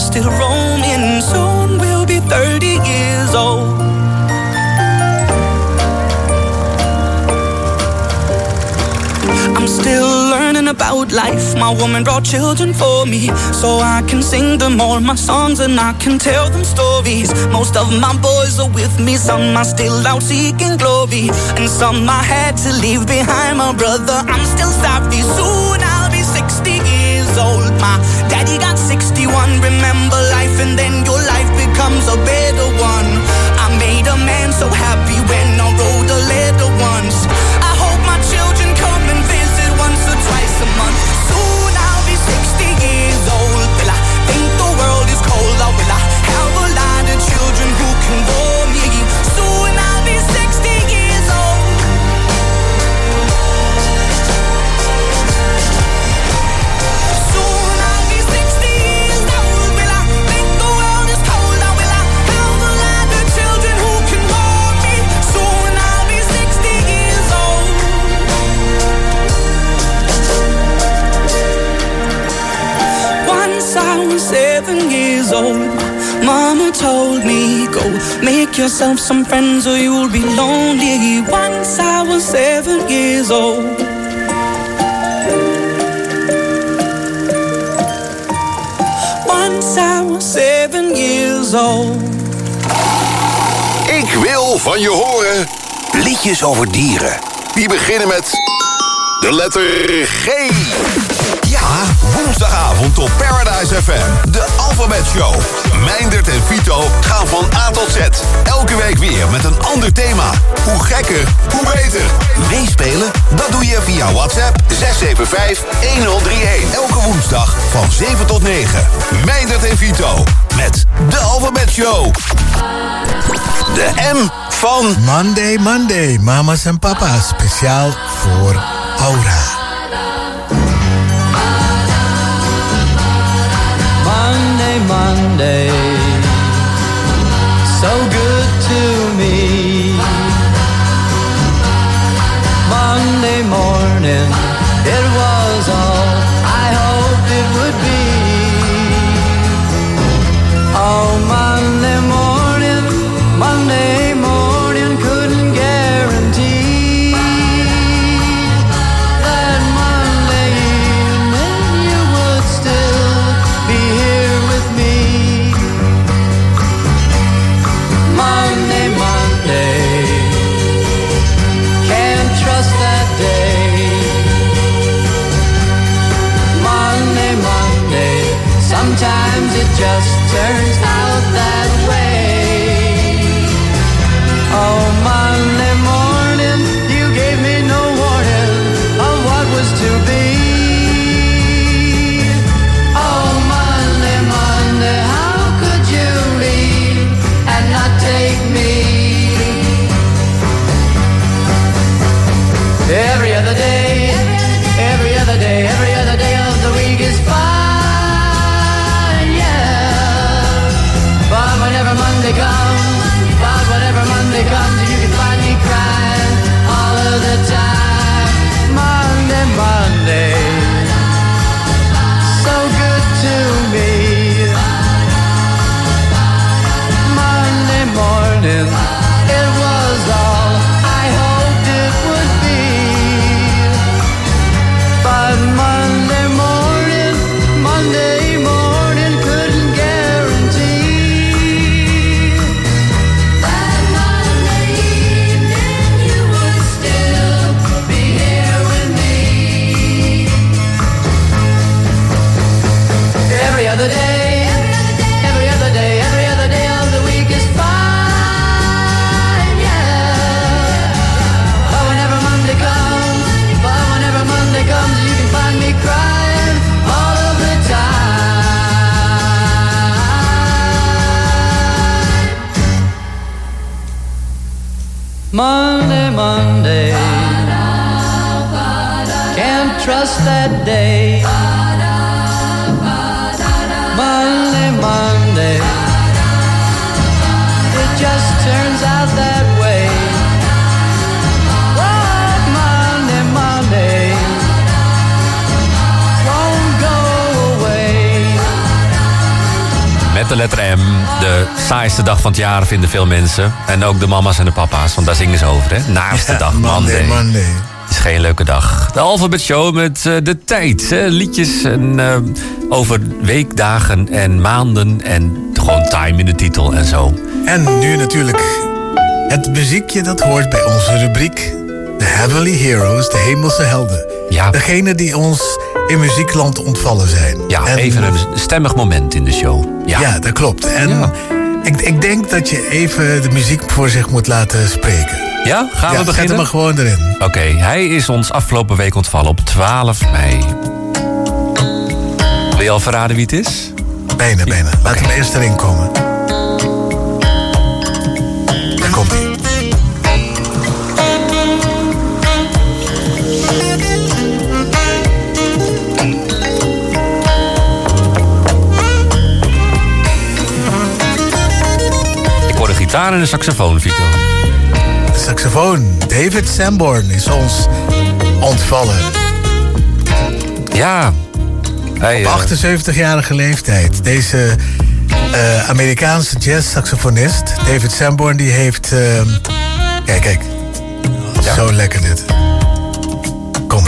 still roaming. Soon we'll be 30 years old. I'm still learning about life. My woman brought children for me, so I can sing them all my songs and I can tell them stories. Most of my boys are with me, some are still out seeking glory, and some I had to leave behind. My brother, I'm still sorry. Soon I'll be 60 years old. My daddy got 61. Remember life and then your life becomes a better one. I made a man so happy when I wrote a letter once. I hope my children come and visit once or twice a month. Soon I'll be 60 years old. Will I think the world is cold, or will I have a lot of children who can bore me? Soon I'll be 60 years old. Soon I'll be 60 years old. Will I think the world is cold, or will I have a lot of children who can bore me? Soon I'll be 60 years old. Once I was 7 years old. Mama told me, go make yourself some friends or you'll be lonely. Once I was 7 years old. Once I was 7 years old. Ik wil van je horen liedjes over dieren. Die beginnen met de letter G. Ja, woensdagavond op Paradise FM. De Alphabet Show. Meindert en Vito gaan van A tot Z. Elke week weer met een ander thema. Hoe gekker, hoe beter. Meespelen? Dat doe je via WhatsApp 675-1031. Elke woensdag van 7 tot 9. Meindert en Vito met de Alphabet Show. De M van Monday, Monday. Mama's en papa's. Speciaal voor Aura. Monday, Monday, so good to me. Monday morning, it was all I hoped it would be. Oh, Monday morning, couldn't guarantee that Monday evening you would still be here with me. Monday, can't trust that day. Monday, sometimes it just turns out that way. Oh, Monday morning, you gave me no warning of what was to be. Oh, Monday, how could you leave and not take me? Every other day of the week is fine, yeah. But whenever Monday comes, you can find me crying all of the time. Monday, so good to me. Monday morning, it was all I hoped it would be. But Monday morning couldn't guarantee that Monday evening you would still be here with me. Every other day of the week is fine, yeah. But whenever Monday comes, you can find me crying all of the time. Monday, can't trust that day. Monday, it just turns out that way. Oh, Monday, won't go away. met de letter M. De saaiste dag van het jaar vinden veel mensen. En ook de mama's en de papa's, want daar zingen ze over, hè? Naaste dag, Monday. Het is geen leuke dag. De Alphabet Show met de tijd. Hè? Liedjes en, over weekdagen en maanden. En gewoon time in de titel en zo. En nu natuurlijk het muziekje dat hoort bij onze rubriek The Heavenly Heroes, de hemelse helden. Ja. Degene die ons in muziekland ontvallen zijn. Ja, en even een stemmig moment in de show. Ja, dat klopt. En ja. ik denk dat je even de muziek voor zich moet laten spreken. Ja, gaan we beginnen? Zet hem maar gewoon erin. Oké, hij is ons afgelopen week ontvallen op 12 mei. Wil je al verraden wie het is? Bijna. Laat hem eerst erin komen. Daar komt hij. Ik hoor de gitaar en de saxofoon, Vito. De saxofoon, David Sanborn, is ons ontvallen. Ja. Hij, Op 78-jarige leeftijd. Deze Amerikaanse jazz-saxofonist, David Sanborn, die heeft... Kijk. Ja. Zo lekker dit. Kom.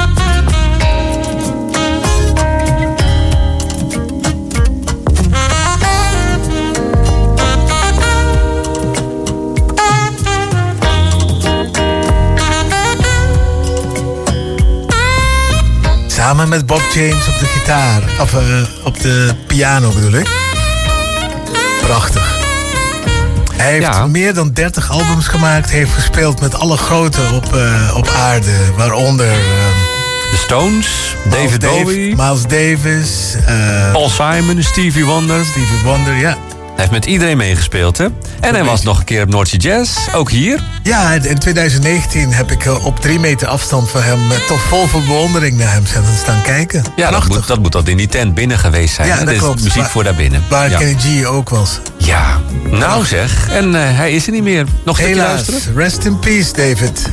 Samen met Bob James op de gitaar. Of op de piano bedoel ik. Prachtig. Hij heeft meer dan 30 albums gemaakt. Heeft gespeeld met alle groten op aarde. Waaronder... de Stones, David Bowie, Miles Davis. Paul Simon, Stevie Wonder, ja. Hij heeft met iedereen meegespeeld, hè? En hij was nog een keer op Noordse Jazz, ook hier. Ja, in 2019 heb ik op 3 meter afstand van hem... toch vol bewondering naar hem staan kijken. Ja, dat moet dat in die tent binnen geweest zijn. Ja, dat dat klopt. is muziek voor daarbinnen. Waar Kenny G ook was. Ja, nou zeg. En hij is er niet meer. Nog een stukje luisteren? Rest in peace, David.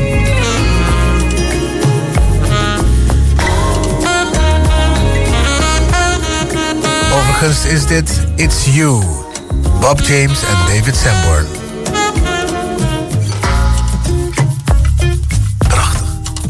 Overigens is dit It's You. Bob James en David Sanborn. Prachtig.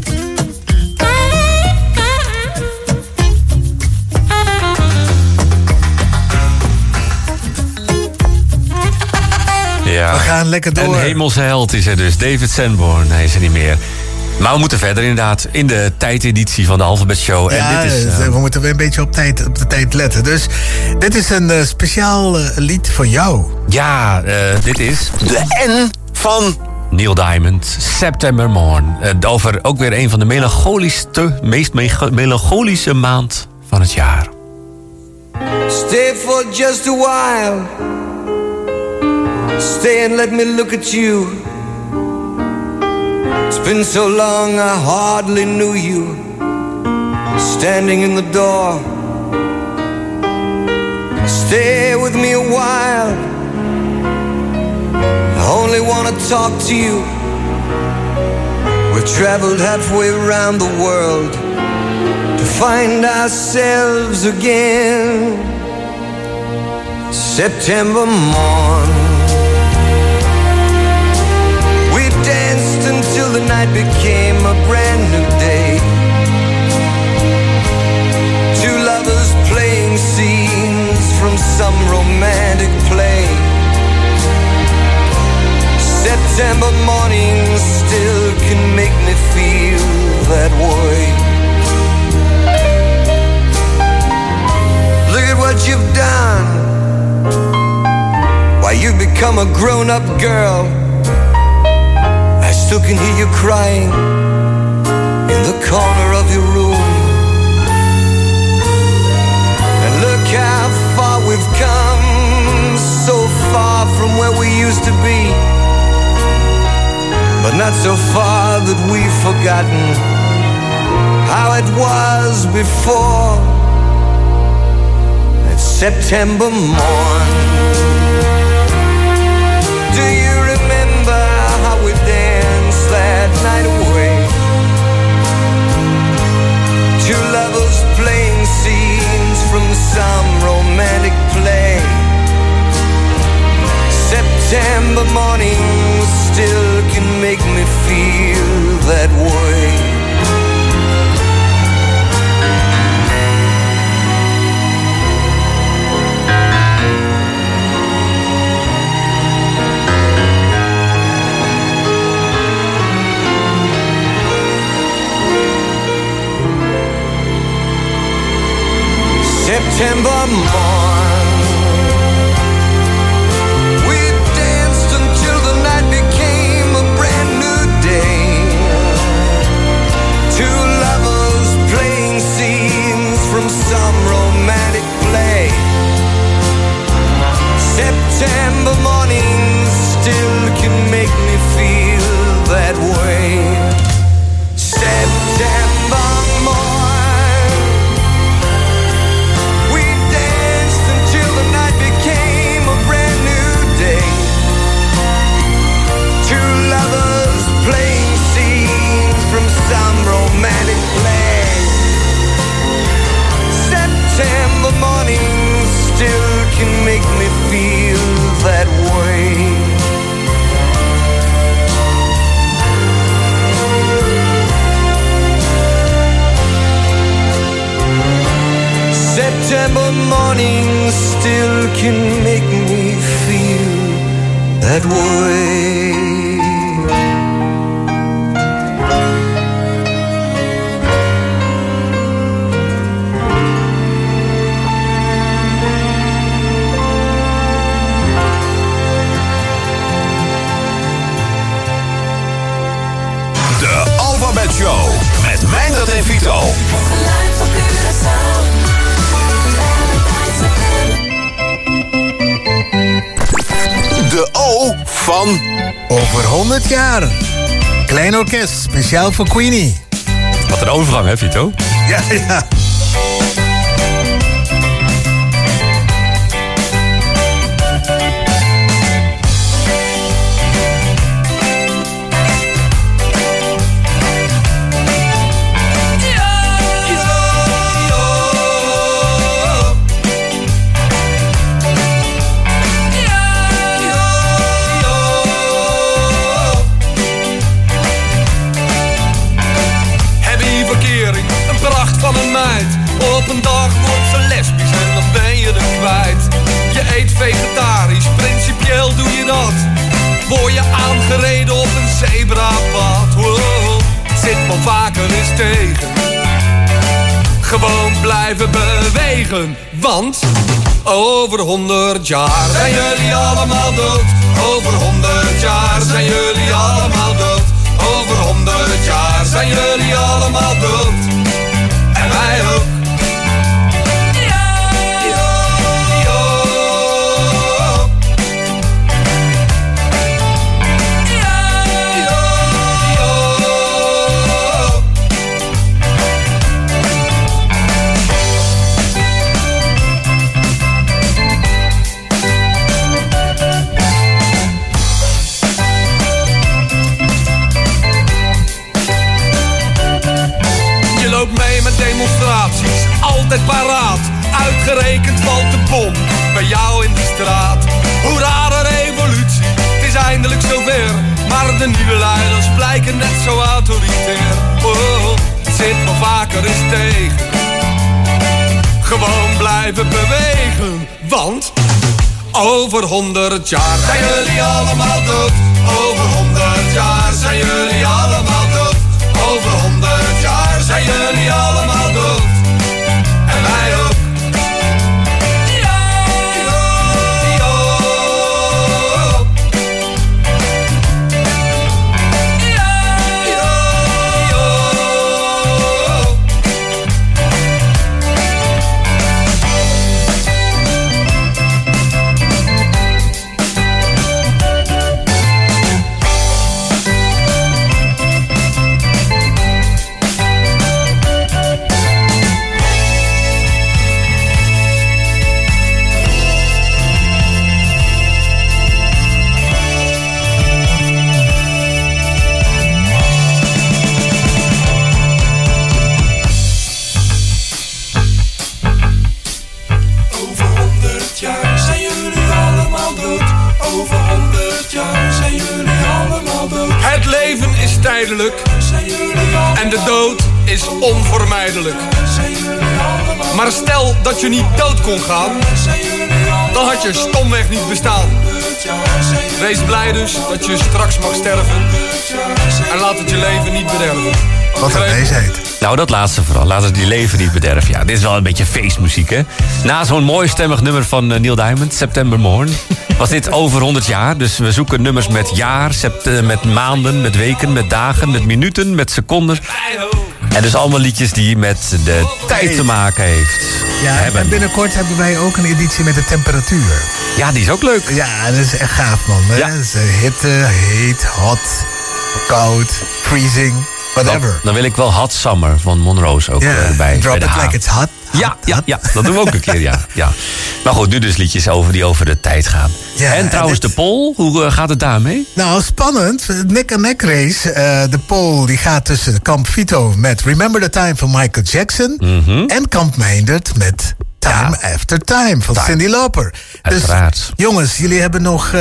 Ja. We gaan lekker door. Een hemelse held is er dus. David Sanborn, hij is er niet meer. Maar we moeten verder inderdaad in de tijdeditie van de Alphabet Show. Ja, en dit is, we moeten weer een beetje op de tijd letten. Dus dit is een speciaal lied voor jou. Ja, dit is... De N van... Neil Diamond, September Morn. Over ook weer een van de meest melancholische maand van het jaar. Stay for just a while. Stay and let me look at you. It's been so long I hardly knew you. Standing in the door. Stay with me a while. I only want to talk to you. We've traveled halfway around the world to find ourselves again. September morn. We danced until the night became a brand new day. Two lovers playing scenes from some romantic play. September morning still can make me feel that way. Look at what you've done. Why, you've become a grown-up girl. I still can hear you crying in the corner of your room. And look how far we've come, so far from where we used to be. But not so far that we've forgotten how it was before. That September morn. Do you remember how we danced that night away? Two lovers playing scenes from some romantic play. can make me feel that way. De Alphabet Show met Meindert en Vito. De O van... Over 100 jaar. Klein orkest, speciaal voor Queenie. Wat een overgang, hè, Vito? Ja, ja. Op een dag wordt ze lesbisch en dan ben je er kwijt. Je eet vegetarisch, principieel doe je dat. Word je aangereden op een zebrapad. Wow, zit wel vaker eens tegen. Gewoon blijven bewegen, want over 100 jaar zijn jullie allemaal dood. Over 100 jaar zijn jullie allemaal dood. Over 100 jaar zijn jullie allemaal dood. En wij ook. Demonstraties, altijd paraat. Uitgerekend valt de bom bij jou in de straat. Hoe rare revolutie, het is eindelijk zover. Maar de nieuwe leiders blijken net zo autoritair. Oh, het zit wel vaker eens tegen. Gewoon blijven bewegen, want over 100 jaar zijn jullie allemaal dood. Over 100 jaar zijn jullie allemaal dood. Over 100 jaar zijn jullie allemaal dood. En wij ook. En de dood is onvermijdelijk. Maar stel dat je niet dood kon gaan, dan had je stomweg niet bestaan. Wees blij dus dat je straks mag sterven. En laat het je leven niet bederven. Wat een wijsheid. Nou, dat laatste vooral. Laat het die leven niet bederven. Ja, dit is wel een beetje feestmuziek, hè? Na zo'n mooi stemmig nummer van Neil Diamond, September Morn, was dit over 100 jaar. Dus we zoeken nummers met jaar, met maanden, met weken, met dagen, met minuten, met seconden. En dus allemaal liedjes die met de tijd te maken heeft. Ja, en binnenkort hebben wij ook een editie met de temperatuur. Ja, die is ook leuk. Ja, dat is echt gaaf, man. Ja. Dat is hitte, heet, hot, koud, freezing, whatever. Dan wil ik wel Hot Summer van Monroe's ook erbij. Drop it like it's hot. Ja, dat doen we ook een keer, ja. Maar goed, nu dus liedjes die over de tijd gaan. Ja, en trouwens, de poll, hoe gaat het daarmee? Nou, spannend. Nek-en-nek race. De poll die gaat tussen Kamp Vito met Remember the Time van Michael Jackson. En Kamp Meindert met Time After Time van Cyndi Lauper. Uiteraard. Dus jongens, jullie hebben nog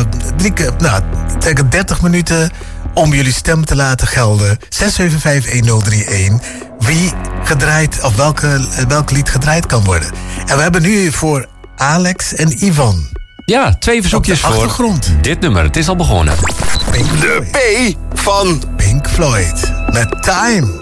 30 minuten om jullie stem te laten gelden. 675-1031. Wie gedraaid, of welk lied gedraaid kan worden. En we hebben nu voor Alex en Ivan. Ja, 2 verzoekjes op de achtergrond. Voor dit nummer. Het is al begonnen. De P van Pink Floyd met Time.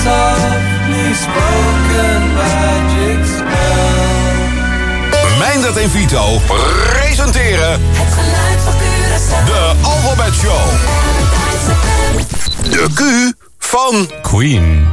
softly spoken magic spell. Meindert en Vito presenteren Het geluid van Curaçao. de Alphabet Show. De Q van Queen.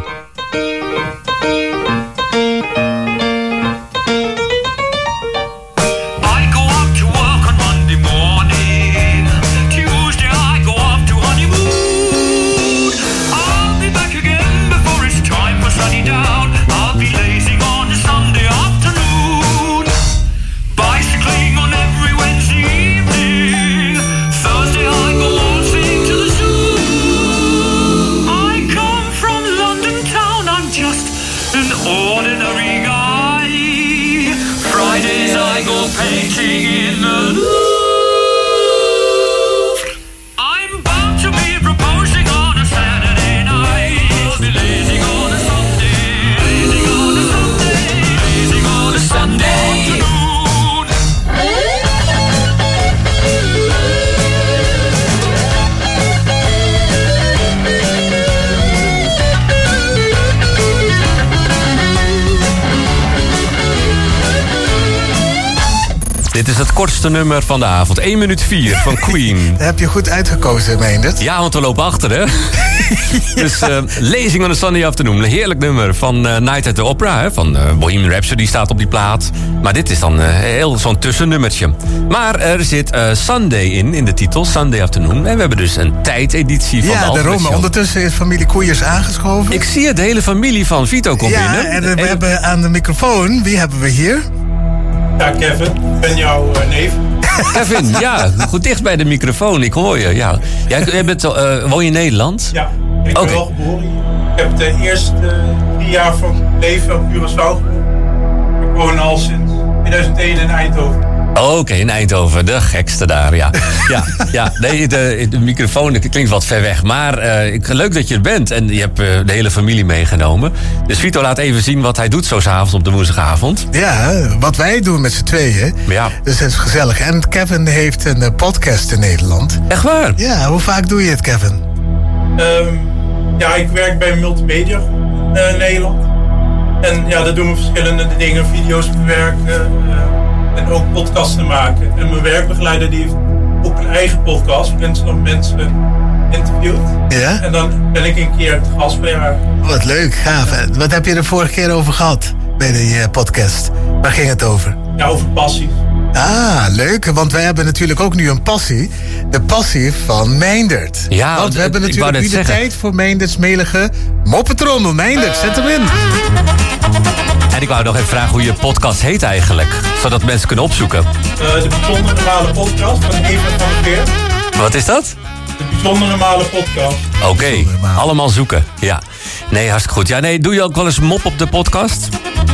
Dit is het kortste nummer van de avond. 1 minuut 4 van Queen. Dat heb je goed uitgekozen, Meindert. Ja, want we lopen achter, hè? Dus Lezing on a Sunday Afternoon. Een heerlijk nummer van Night at the Opera. Hè? Van Bohemian Rhapsody staat op die plaat. Maar dit is dan heel zo'n tussennummertje. Maar er zit Sunday in de titel. Sunday Afternoon. En we hebben dus een tijdeditie van de Alphabet daarom. Show. Ondertussen is familie Koeiers aangeschoven. Ik zie het, de hele familie van Vito komt binnen. Ja, en we hebben aan de microfoon... Wie hebben we hier? Ja, Kevin, ik ben jouw neef. Kevin, ja, goed dicht bij de microfoon. Ik hoor je, ja. Jij bent, woon je in Nederland? Ja, ik ben wel geboren hier. Ik heb de eerste 3 jaar van mijn leven op Curaçao gewoond. Ik woon al sinds 2001 in Eindhoven. Oké, in Eindhoven, de gekste daar, ja. Ja, nee, de microfoon klinkt wat ver weg. Maar leuk dat je er bent en je hebt de hele familie meegenomen. Dus Vito laat even zien wat hij doet zo 's avonds op de woensdagavond. Ja, wat wij doen met z'n tweeën. Ja. Dus dat is gezellig. En Kevin heeft een podcast in Nederland. Echt waar? Ja, hoe vaak doe je het, Kevin? Ja, ik werk bij Multimedia in Nederland. En ja, daar doen we verschillende dingen. Video's bewerken en ook podcasten maken. En mijn werkbegeleider die heeft ook een eigen podcast. Mensen dan mensen interviewt. Ja? En dan ben ik een keer te gast bij haar. Wat leuk, gaaf. Wat heb je er vorige keer over gehad bij die podcast? Waar ging het over? Ja, over passies. Ah, leuk. Want wij hebben natuurlijk ook nu een passie. De passie van Meindert. Ja, want we hebben natuurlijk nu de tijd voor Meinderts melige moppetrommel. Meindert, zet hem in. En ik wou nog even vragen hoe je podcast heet eigenlijk. Zodat mensen kunnen opzoeken. De Bijzonder Normale Podcast van Eva van der Veer. Wat is dat? De Bijzonder Normale Podcast. Oké, allemaal zoeken. Ja. Nee, hartstikke goed. Ja, nee, doe je ook wel eens mop op de podcast?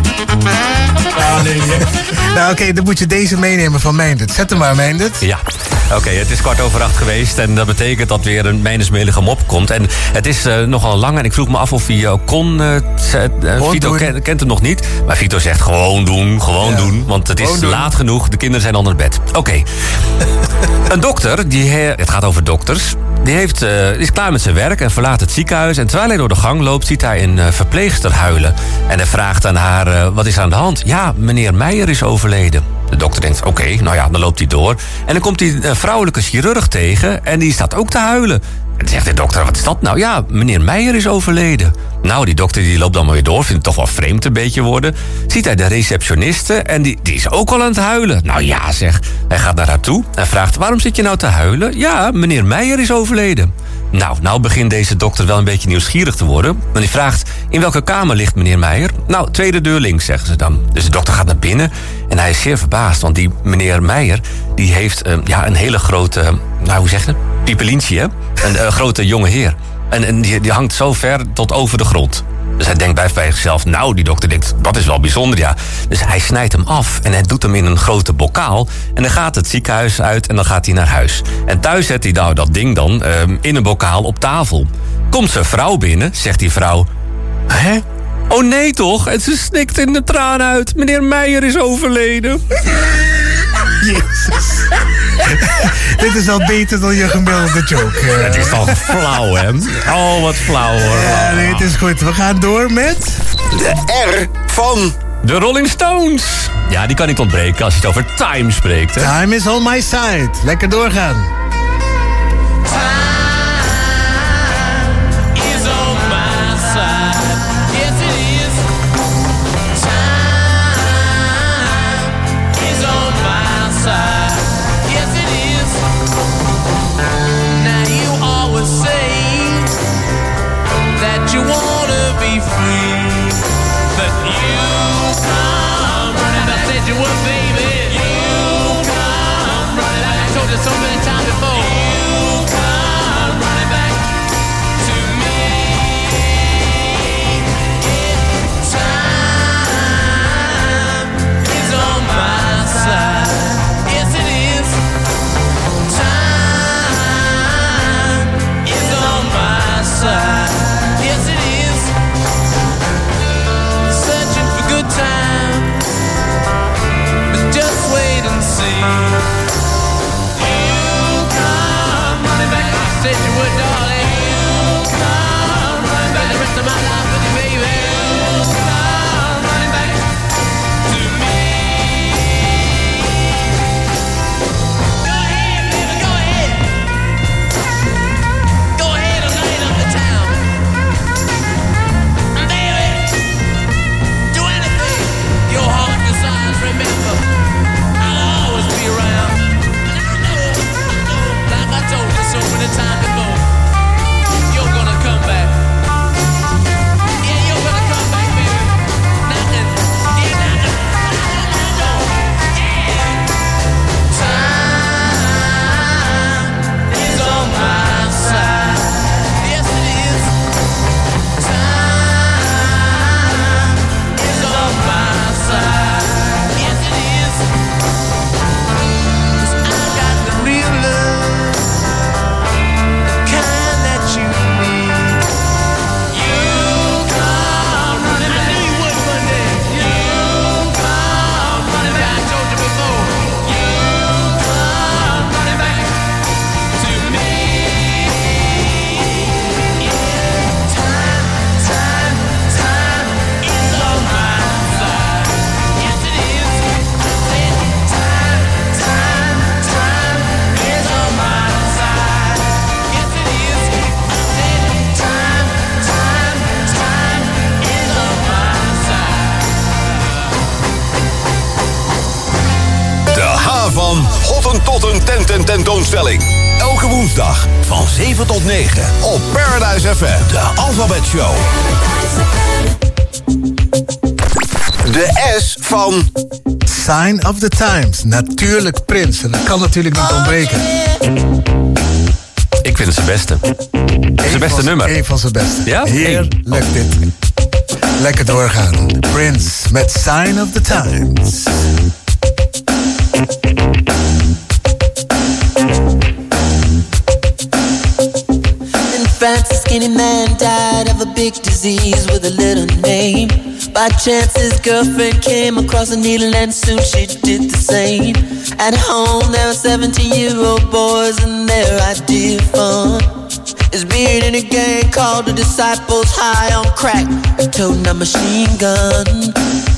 Ja, nee. Nou, oké, dan moet je deze meenemen van Meindert. Zet hem maar, Meindert. Ja. Oké, het is 7:15 geweest en dat betekent dat weer een mijnersmelige mop komt. En het is nogal lang en ik vroeg me af of hij ook kon. Vito kent hem nog niet, maar Vito zegt gewoon doen, doen. Want het is laat genoeg, de kinderen zijn al naar bed. Oké. Een dokter, het gaat over dokters, die is klaar met zijn werk en verlaat het ziekenhuis. En terwijl hij door de gang loopt, ziet hij een verpleegster huilen. En hij vraagt aan haar, wat is er aan de hand? Ja, meneer Meijer is overleden. De dokter denkt, oké, nou ja, dan loopt hij door. En dan komt hij een vrouwelijke chirurg tegen en die staat ook te huilen. En dan zegt de dokter, wat is dat nou? Ja, meneer Meijer is overleden. Nou, die dokter die loopt dan maar weer door, vindt het toch wel vreemd een beetje worden. Ziet hij de receptioniste en die is ook al aan het huilen. Nou ja, zeg, hij gaat naar haar toe en vraagt, waarom zit je nou te huilen? Ja, meneer Meijer is overleden. Nou begint deze dokter wel een beetje nieuwsgierig te worden. En die vraagt, in welke kamer ligt meneer Meijer? Nou, tweede deur links, zeggen ze dan. Dus de dokter gaat naar binnen en hij is zeer verbaasd. Want die meneer Meijer, die heeft een hele grote, hoe zeg je het? Piepelientje, hè? Een grote jonge heer. En die hangt zo ver tot over de grond. Dus hij denkt bij zichzelf, nou, die dokter denkt, dat is wel bijzonder, ja. Dus hij snijdt hem af en hij doet hem in een grote bokaal. En dan gaat het ziekenhuis uit en dan gaat hij naar huis. En thuis zet hij nou dat ding dan in een bokaal op tafel. Komt zijn vrouw binnen, zegt die vrouw, hè? Oh nee toch? En ze snikt in de traan uit. Meneer Meijer is overleden. Jezus. Dit is al beter dan je gemiddelde joke. Het is toch flauw, hè? Oh, wat flauw, hoor. Ja, nee, het is goed. We gaan door met... De R van... De Rolling Stones. Ja, die kan niet ontbreken als je het over time spreekt, hè? Time is on my side. Lekker doorgaan. You wanna be free, but you come running back. I said you would, baby. You come running back. I told you so many times before. You come running back to me. Time is on my side. Yes, it is. Time is on my side. Time, but just wait and see. You come running back. I said you would, darling. You come running back. The rest of my life with you, baby. You come running back to me. Go ahead, baby, go ahead. Go ahead and light up the town. Your heart decides, remember, I'll always be around. I know, like I told you so many times before, you're gonna come back. Yeah, you're gonna come back, baby. Knocking, yeah, knocking, yeah. Time is on my side. Yes, it is. Time is on my side. Yes, it is. 'Cause I got the real love, the kind that you need. You come running back. I knew you would one day. You come running back. I told you before. You come running back to me. Yeah. Time is on my side. Yes, it is. I said time is on my side. Yes, it is. I said time is on my side. De H van Hottentotten tentoonstelling. Elke woensdag van 7 tot 9 op Paradise FM. De Alphabet Show. De S van... Sign of the Times. Natuurlijk Prins. En dat kan natuurlijk niet ontbreken. Ik vind het zijn beste. Zijn beste nummer. Eén van zijn beste. Ja? Heerlijk dit. Lekker doorgaan. Prince met Sign of the Times. In France, a skinny man died of a big disease with a little name. By chance, his girlfriend came across a needle and soon she did the same. At home, there were 17-year-old boys and their idea of fun is being in a gang called the Disciples, high on crack, and toting a machine gun.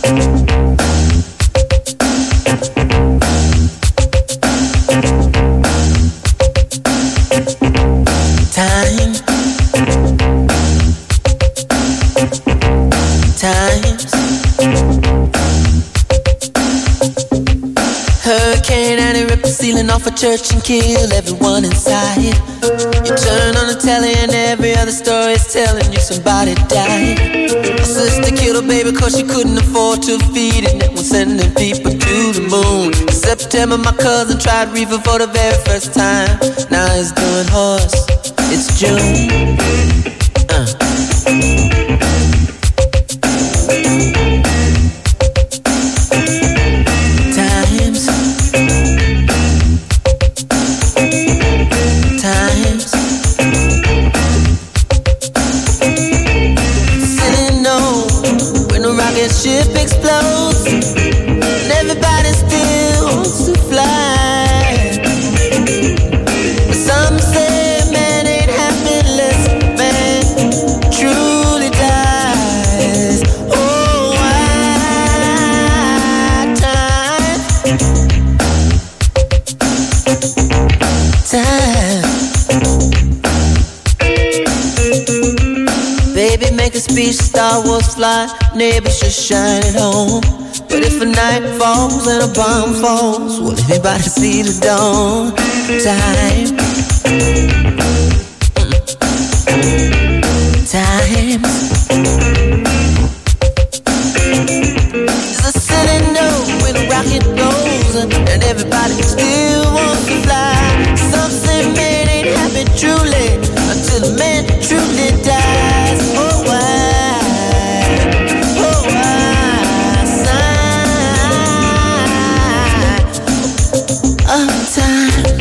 Times. Hurricane Annie ripped the ceiling off a church and killed everyone inside. You turn on the telly and every other story is telling you somebody died. My sister killed her baby cause she couldn't afford to feed it. And was sending people to the moon. In September my cousin tried reefer for the very first time. Now he's doing horse. It's June. Ship explodes and everybody still wants to fly. Baby, make a speech, Star Wars fly, neighbors just shine at home. But if a night falls and a bomb falls, will anybody see the dawn? Time. Time. There's a silly note when a rocket goes, and everybody still wants to fly. Some say man ain't happy truly until the man truly dies. Oh, why? Oh, why? Sign of time.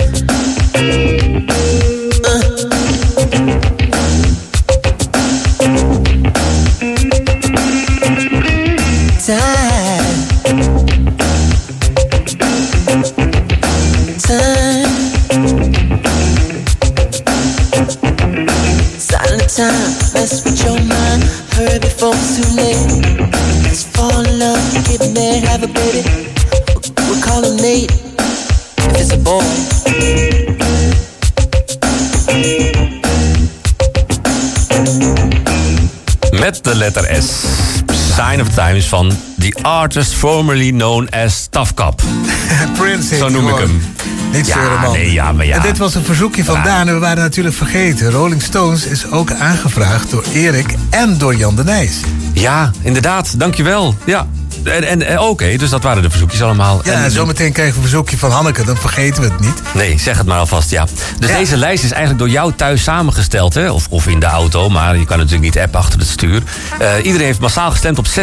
Time, mess with your mind. Hurry before it's too late. Let's fall in love, get married, have a baby. We'll call him Nate, if it's a boy. Met de letter S. Sign of the Times van the artist formerly known as Tough Cop. Prince. Zo noem ik hem. Niet zeuren, man. Nee, ja, maar ja. En dit was een verzoekje van Daan en we waren natuurlijk vergeten. Rolling Stones is ook aangevraagd door Erik en door Jan de Nijs. Ja, inderdaad. Dankjewel. Ja. En oké, dus dat waren de verzoekjes allemaal. Ja, en zometeen krijgen we een verzoekje van Hanneke, dan vergeten we het niet. Nee, zeg het maar alvast, ja. Dus deze lijst is eigenlijk door jou thuis samengesteld, hè? Of in de auto, maar je kan natuurlijk niet appen achter het stuur. Iedereen heeft massaal gestemd op 675-1031.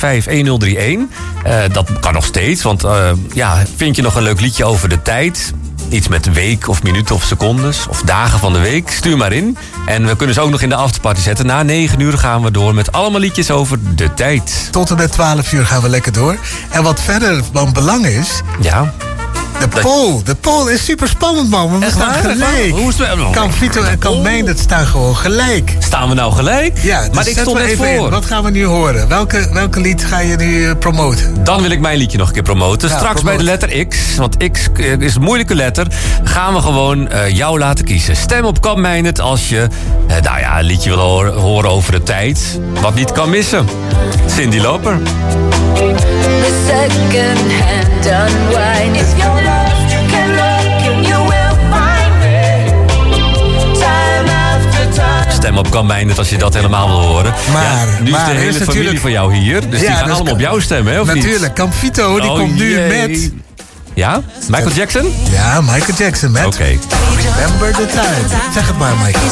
Dat kan nog steeds, want vind je nog een leuk liedje over de tijd? Iets met week of minuten of secondes of dagen van de week. Stuur maar in. En we kunnen ze ook nog in de afterparty zetten. Na 9 uur gaan we door met allemaal liedjes over de tijd. Tot en met 12 uur gaan we lekker door. En wat verder van belang is... Ja. De poll is super spannend, man. We staan gelijk. Hoe is het? Kan Vito en kan Meindert staan gewoon gelijk. Staan we nou gelijk? Ja, dus maar ik stond net voor. In. Wat gaan we nu horen? Welke lied ga je nu promoten? Dan wil ik mijn liedje nog een keer promoten. Ja, straks bij de letter X, want X is een moeilijke letter, gaan we gewoon jou laten kiezen. Stem op Kan Meindert als je een liedje wil horen over de tijd. Wat niet kan missen. Cyndi Lauper. The second hand unwind. If you're lost, you can look and you will find me. Time after time. Stem op Kan Meindert als je dat helemaal wil horen. Maar nu is de hele familie van jou hier, dus die gaan allemaal op jou stemmen, hè, of niet? Natuurlijk, Kamp Vito, die komt nu met... Ja? Michael Jackson? Ja, Michael Jackson met... Oké. Remember the time. Zeg het maar, Michael.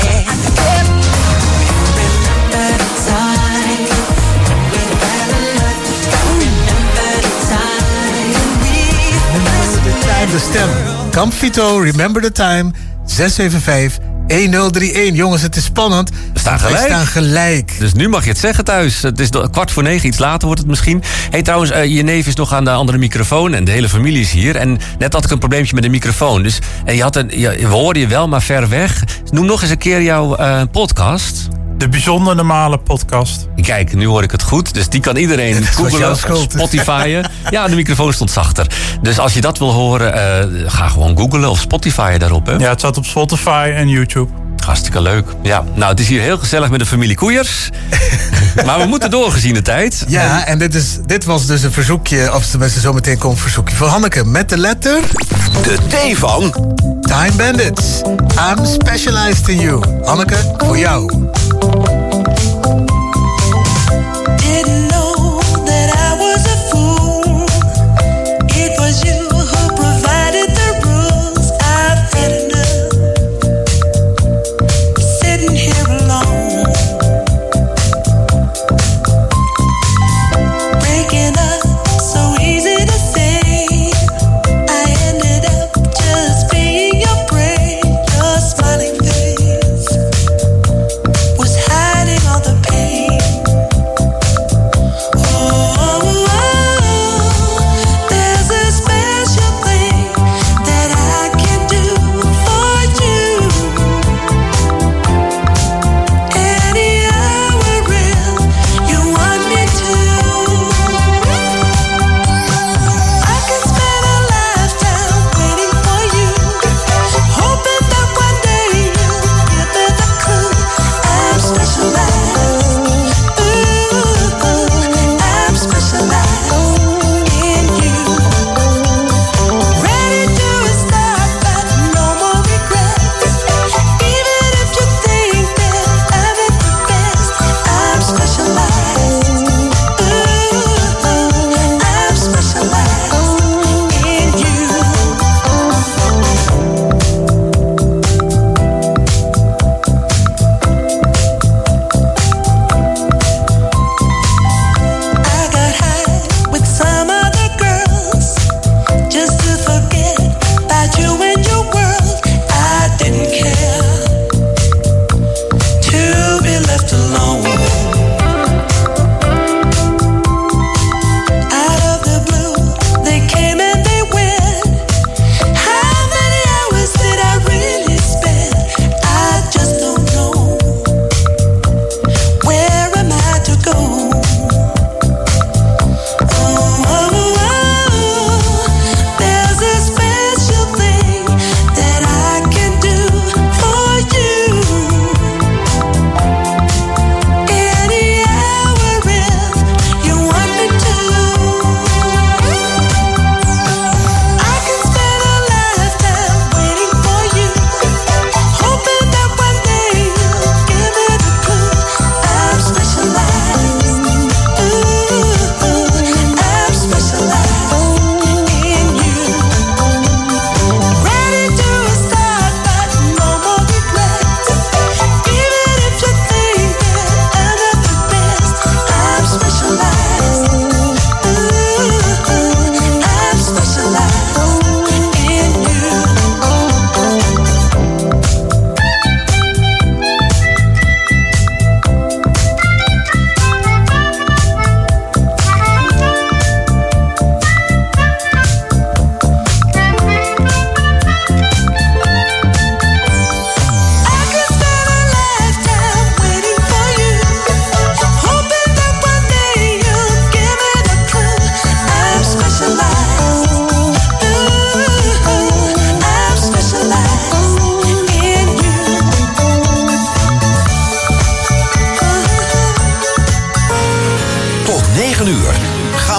De stem. Kamp Vito, Remember the Time, 675-1031. Jongens, het is spannend. We staan gelijk. Wij staan gelijk. Dus nu mag je het zeggen thuis. Het is 9:15, iets later wordt het misschien. Hey, trouwens, je neef is nog aan de andere microfoon en de hele familie is hier. En net had ik een probleempje met de microfoon. Dus we hoorden je wel, maar ver weg. Noem nog eens een keer jouw podcast. De Bijzonder Normale Podcast. Kijk, nu hoor ik het goed. Dus die kan iedereen googlen of Spotifyen. Ja, de microfoon stond zachter. Dus als je dat wil horen, ga gewoon googlen of Spotifyen daarop. Hè? Ja, het staat op Spotify en YouTube. Hartstikke leuk. Ja, nou, het is hier heel gezellig met de familie Koeiers. Maar we moeten door gezien de tijd. Ja, en dit was dus een verzoekje, of tenminste zometeen komt een verzoekje van Hanneke met de letter... De T van... Time Bandits. I'm specialized in you. Hanneke, voor jou. Didn't know that I was a fool. It was you who provided the rules. I've had enough. Sitting here alone. Breaking up, so easy to say. I ended up just being your prey. Your smiling face.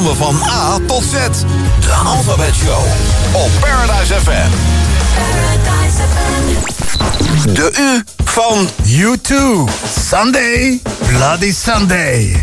we van A tot Z. De Alphabet Show op Paradise FM. De U van U2. Sunday, Bloody Sunday.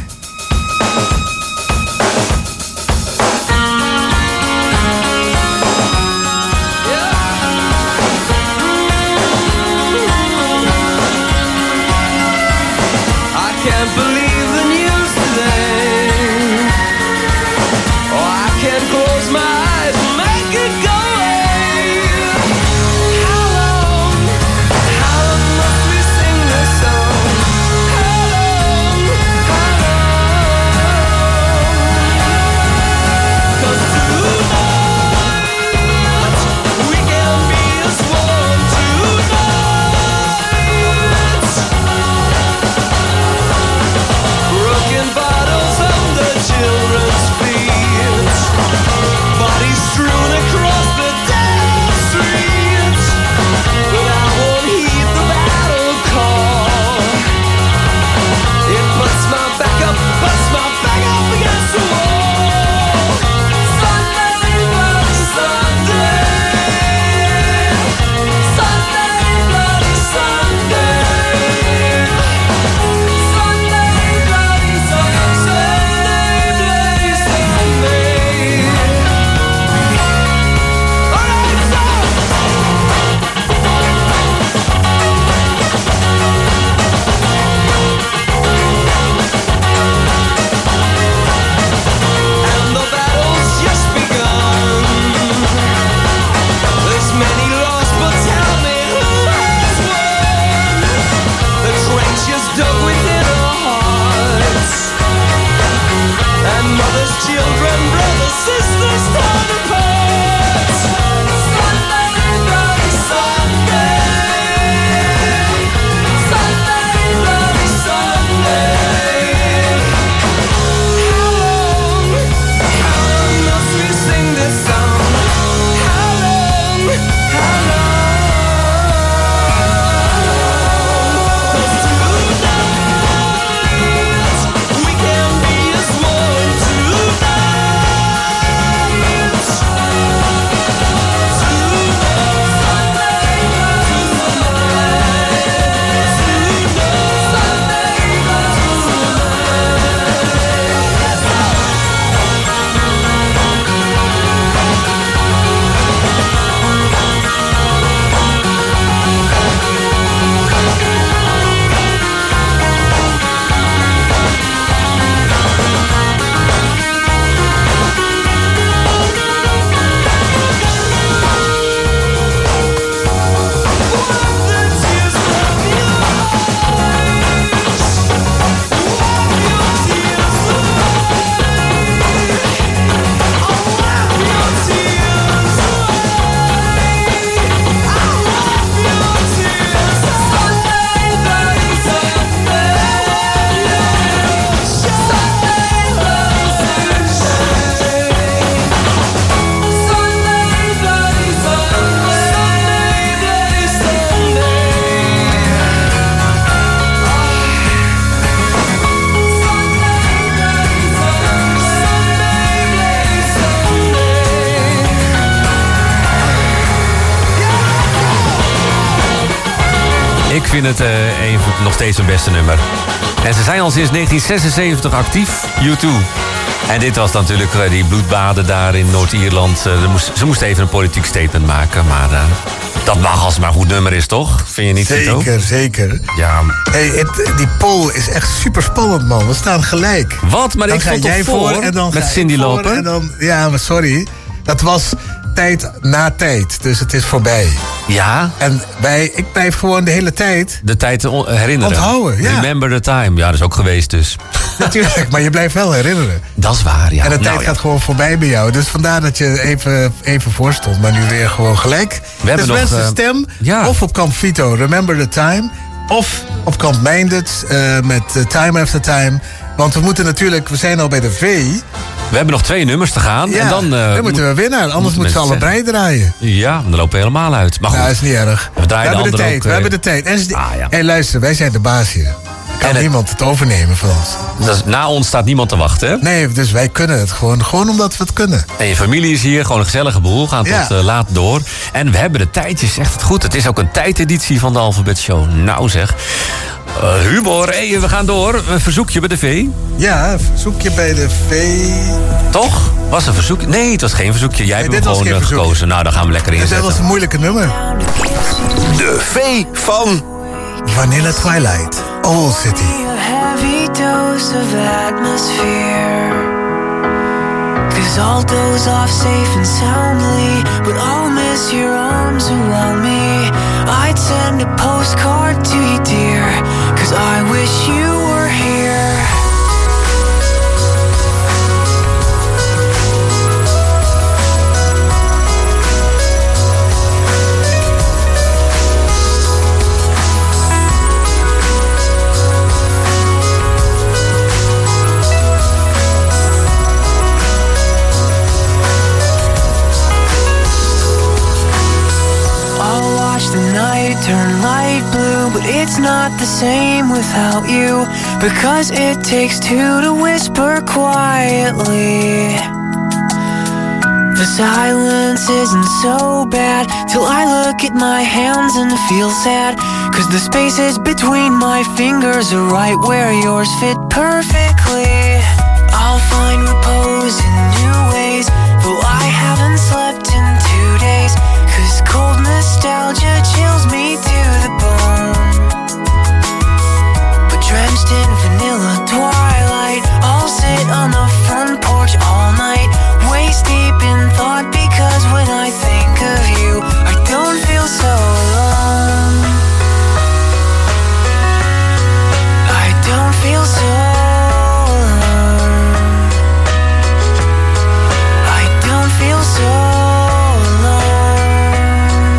Ik vind het nog steeds hun beste nummer. En ze zijn al sinds 1976 actief, U2. En dit was natuurlijk die bloedbaden daar in Noord-Ierland. Ze moesten even een politiek statement maken, maar dat mag als het maar een goed nummer is, toch? Vind je niet, Tito? Zeker, zeker. Ja. Hey, die poll is echt super spannend, man. We staan gelijk. Wat? Maar dan ik stond toch voor en dan met Cyndi Lauper? En dan, ja, maar sorry. Dat was tijd na tijd, dus het is voorbij. Ja. En ik blijf gewoon de hele tijd... De tijd herinneren. Onthouden, ja. Remember the time. Ja, dat is ook geweest dus. Natuurlijk, maar je blijft wel herinneren. Dat is waar, ja. En de tijd gaat gewoon voorbij bij jou. Dus vandaar dat je even voor stond. Maar nu weer gewoon gelijk. We hebben dus nog... mensen stem. Ja. Of op kamp Vito, Remember the Time. Of op kamp Minded met Time After Time. Want we zijn al bij de V. We hebben nog 2 nummers te gaan. Ja, en dan moeten we winnen. Anders moeten ze allebei draaien. Ja, dan lopen we helemaal uit. Maar goed. Nou, dat is niet erg. We hebben de tijd. We hebben de tijd. En hey, luister, wij zijn de baas hier. Kan niemand het overnemen van ons. Dus na ons staat niemand te wachten, hè? Nee, dus wij kunnen het gewoon omdat we het kunnen. En je familie is hier, gewoon een gezellige boel. Gaan tot laat door. En we hebben de tijd, je zegt het goed. Het is ook een tijdeditie van de Alphabet Show. Nou zeg. Humor, we gaan door. Een verzoekje bij de V. Ja, een verzoekje bij de V. Toch? Was een verzoekje? Nee, het was geen verzoekje. Jij hebt hem gewoon gekozen. Nou, dan gaan we lekker inzetten. Dat was een moeilijke nummer. De V van... Vanilla Twilight, Old City. A heavy dose of atmosphere. 'Cause I'll doze off safe and soundly, but I'll miss your arms around me. I'd send a postcard to you, dear, 'cause I wish you were here. Turn light blue, but it's not the same without you, because it takes two to whisper quietly. The silence isn't so bad till I look at my hands and feel sad, 'cause the spaces between my fingers are right where yours fit perfectly. I'll find repose in new ways, though I haven't slept in 2 days, 'cause cold nostalgia chills me to the bone. But drenched in vanilla twilight, I'll sit on the front porch all night, waist deep in thought, because when I think of you, I don't feel so alone. I don't feel so alone. I don't feel so alone.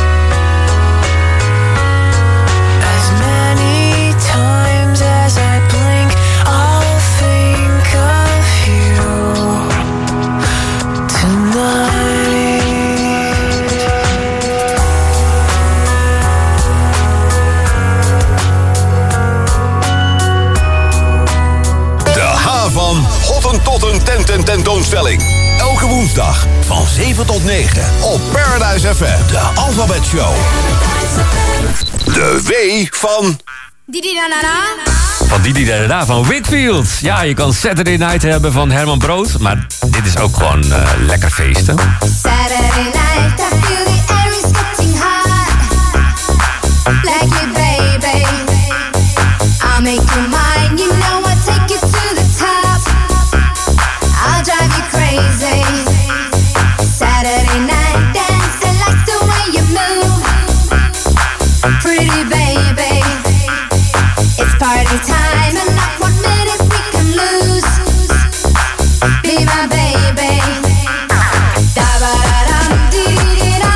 As many times as I blink, I'll think of you tonight. De H van Hottentotten tentoonstelling. Elke woensdag van 7 tot 9 op Paradise FM. De Alphabet Show. De W van... Didi na na na. Van Didi da van Whitfield. Ja, je kan Saturday Night hebben van Herman Brood. Maar dit is ook gewoon lekker feesten. Saturday night, I feel the air is getting hot. Like you, baby. I'll make you mine. You know I'll take you to the top. I'll drive you crazy. Saturday night dance, I like the way you move. Pretty baby. It's party time and not 1 minute we can lose. Be my baby. Da ba da dum dee dee da.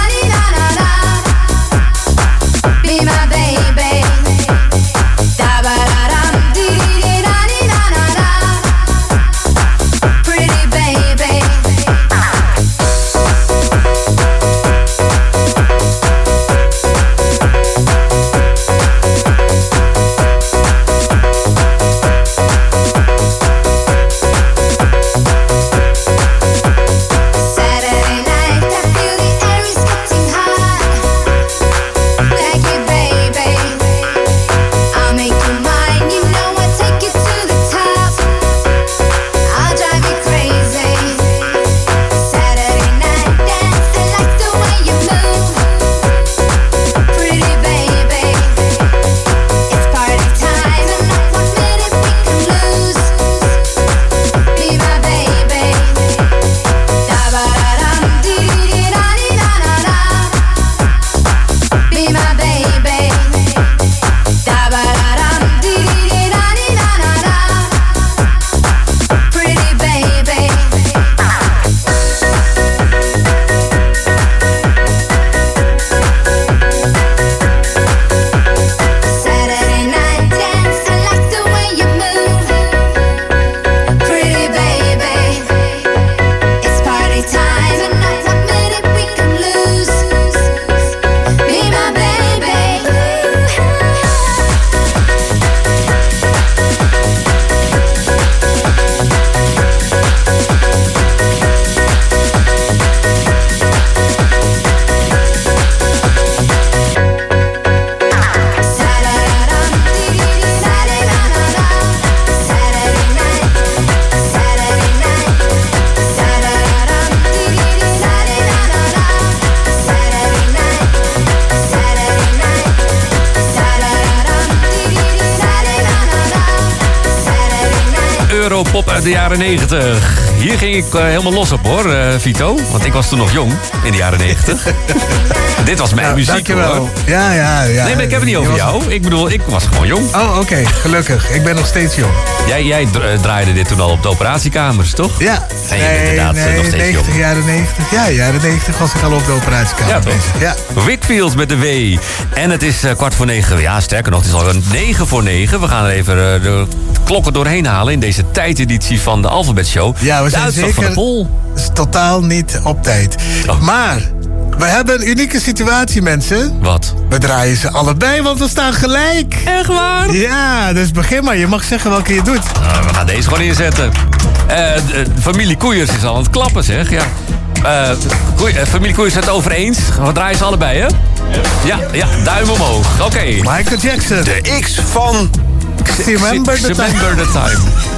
Europop uit de jaren 90. Hier ging ik helemaal los op hoor, Vito. Want ik was toen nog jong, in de jaren 90. Dit was mijn muziek dankjewel. hoor. Ja. Nee, maar ik heb het niet over jou. Ik bedoel, ik was gewoon jong. Oh, oké. Gelukkig. Ik ben nog steeds jong. Jij draaide dit toen al op de operatiekamers, toch? Ja. En je bent inderdaad nog steeds 90, jong. jaren 90. Ja, jaren 90 was ik al op de operatiekamer bezig. Ja. Whitfield met de W. En het is 8:45. Ja, sterker nog, het is al 9:09. We gaan er even de klokken doorheen halen in deze tijdeditie van de Alphabet Show. Ja, we zijn uitslag zeker van de poll. is totaal niet op tijd. Oh. Maar we hebben een unieke situatie, mensen. Wat? We draaien ze allebei, want we staan gelijk. Echt waar? Ja, dus begin maar. Je mag zeggen welke je doet. We gaan deze gewoon inzetten. De familie Koeiers is al aan het klappen, zeg. Ja. Familie Koeiers het over eens. We draaien ze allebei, hè? Ja, duim omhoog. Oké. Michael Jackson. De X van... Remember the time. Remember the time.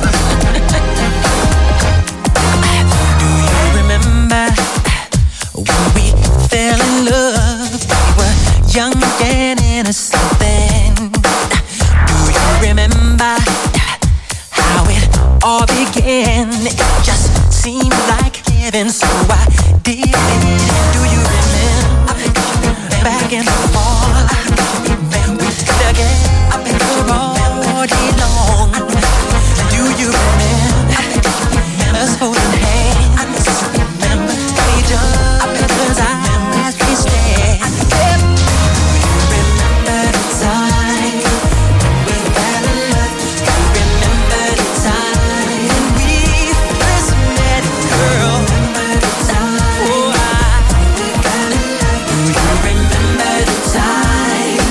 Remember when we fell in love? We were young and innocent then. Do you remember how it all began? It just seemed like heaven, so I did it. Do you remember back in the fall? We together all day long. Do you remember us holding hands? Each other's eyes we stare. Do you remember the time we fell in love? Do you remember the time when we first met, girl? Oh, we fell in love. Do you remember the time?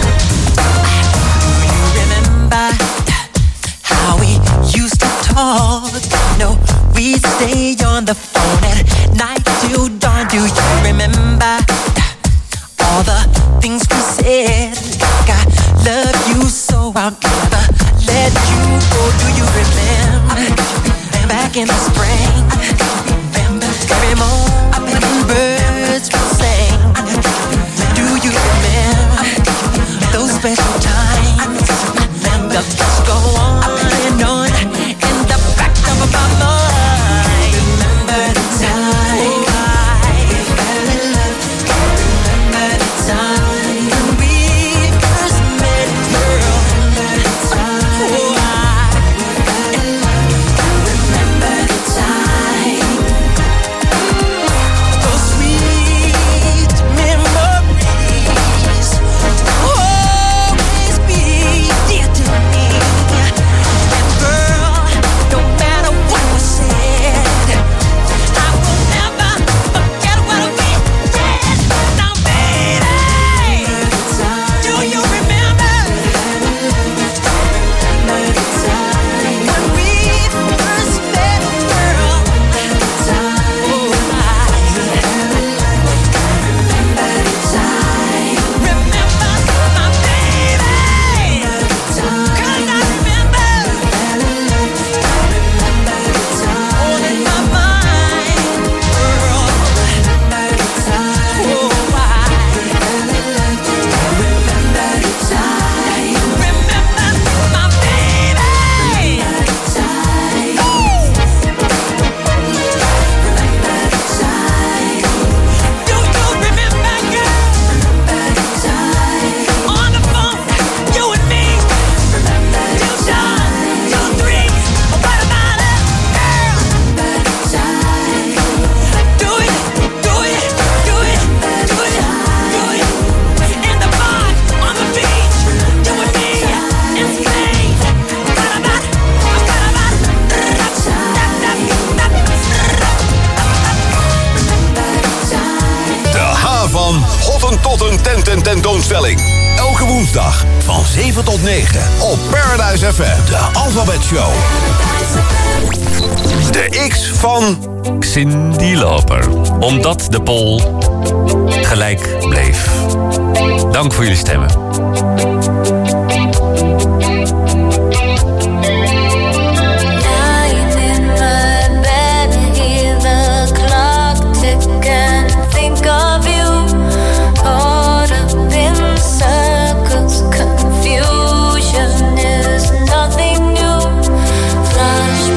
Do you remember how we used to talk? No, we'd stay on the phone at night till dawn. Do you remember all the things we said? Like I love you so I'll never let you go. Do you remember back in the spring? Every morning birds will sing. Do you remember those special times? The thoughts go on and on in the back of my mind. Remember the time we fell in love. Remember the time when we first met, girl. Oh, remember the time. Those sweet memories always be dear to me. And girl, no matter what was said, I will never forget what we did. Now, baby, do you remember when we first met, girl? Remember my baby, 'cause I remember all in my mind, girl. Remember the time. Remember my baby. Do you remember, girl? On the phone, you and me. 2 shots, 2, 3. What about it, girl? Do it, do it, do it, do it, do it. In the bar, on the beach, you and me in Spain. What about? De H van Hottentotten tentoonstelling. Elke woensdag van 7 tot 9 op Paradise FM. De Alphabet Show. De X van... Cyndi Lauper. Omdat de poll gelijk bleef. Dank voor jullie stemmen. Lying in my bed, hear the clock tick and think of you. Caught up in circles, confusion is nothing new. Flash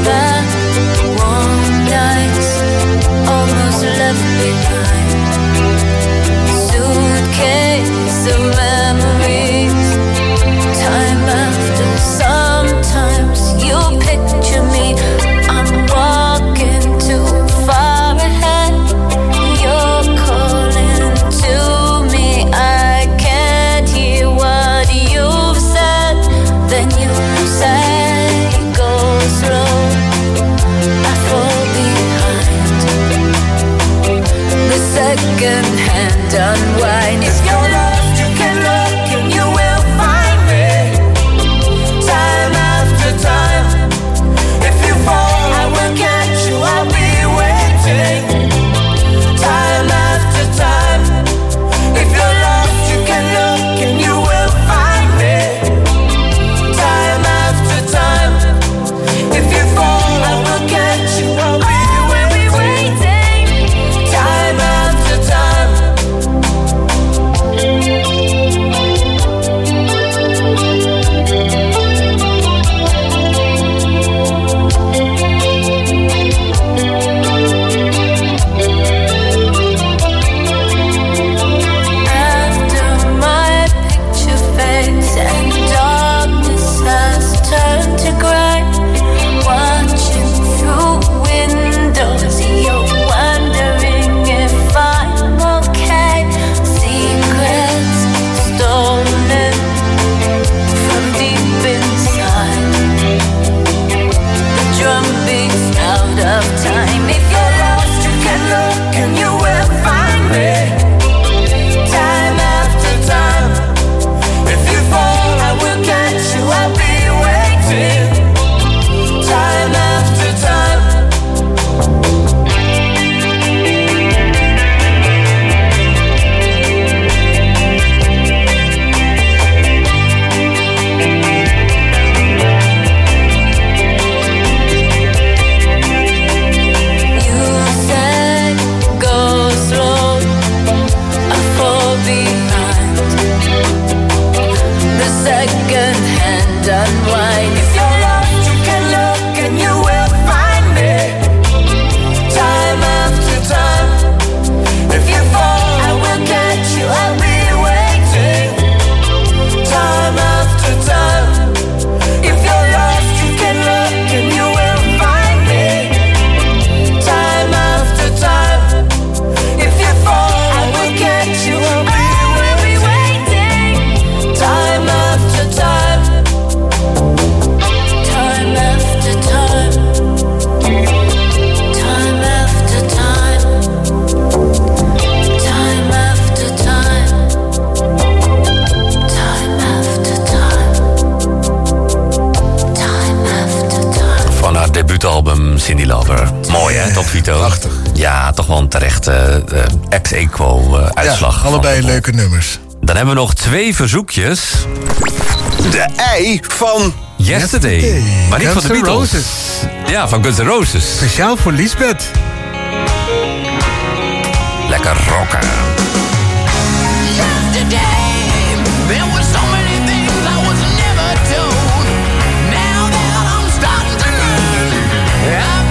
Cindy Lauper. Mooi hè, toch Vito? Prachtig. Ja, toch wel een terechte ex-equo uitslag. Ja, allebei leuke nummers. Dan hebben we nog 2 verzoekjes. De ei van... Yesterday. Maar niet Guns van de N' Beatles. Roses. Ja, van Guns N' Roses. Speciaal voor Lisbeth. Lekker rocken.